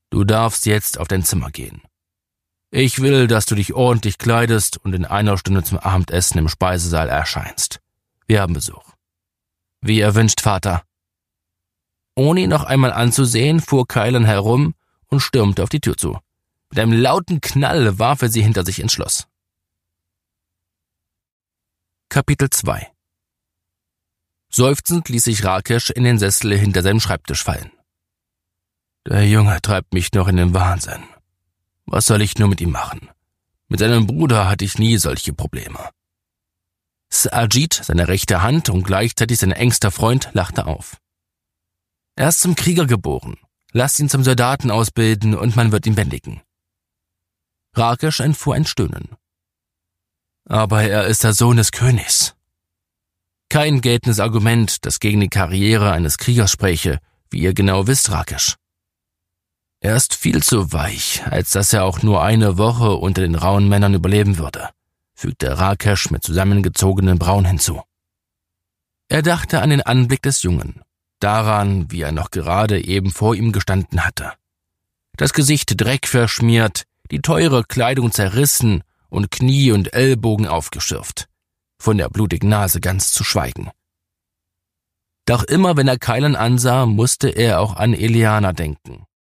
Du darfst jetzt auf dein Zimmer gehen. Ich will, dass du dich ordentlich kleidest und in 1 Stunde zum Abendessen im Speisesaal erscheinst. Wir haben Besuch.« »Wie erwünscht, Vater.« Ohne ihn noch einmal anzusehen, fuhr Kylan herum und stürmte auf die Tür zu. Mit einem lauten Knall warf er sie hinter sich ins Schloss. Kapitel 2. Seufzend ließ sich Rakesh in den Sessel hinter seinem Schreibtisch fallen. »Der Junge treibt mich noch in den Wahnsinn. Was soll ich nur mit ihm machen? Mit seinem Bruder hatte ich nie solche Probleme.« Sajid, seine rechte Hand und gleichzeitig sein engster Freund, lachte auf. »Er ist zum Krieger geboren. Lasst ihn zum Soldaten ausbilden und man wird ihn bändigen.« Rakesh entfuhr ein Stöhnen. »Aber er ist der Sohn des Königs.« Kein geltendes Argument, das gegen die Karriere eines Kriegers spräche, wie ihr genau wisst, Rakesh. Er ist viel zu weich, als dass er auch nur 1 Woche unter den rauen Männern überleben würde, fügte Rakesh mit zusammengezogenen Brauen hinzu. Er dachte an den Anblick des Jungen, daran, wie er noch gerade eben vor ihm gestanden hatte. Das Gesicht dreckverschmiert, die teure Kleidung zerrissen und Knie und Ellbogen aufgeschürft, von der blutigen Nase ganz zu schweigen. Doch immer wenn er Kylan ansah, musste er auch an Eliana denken,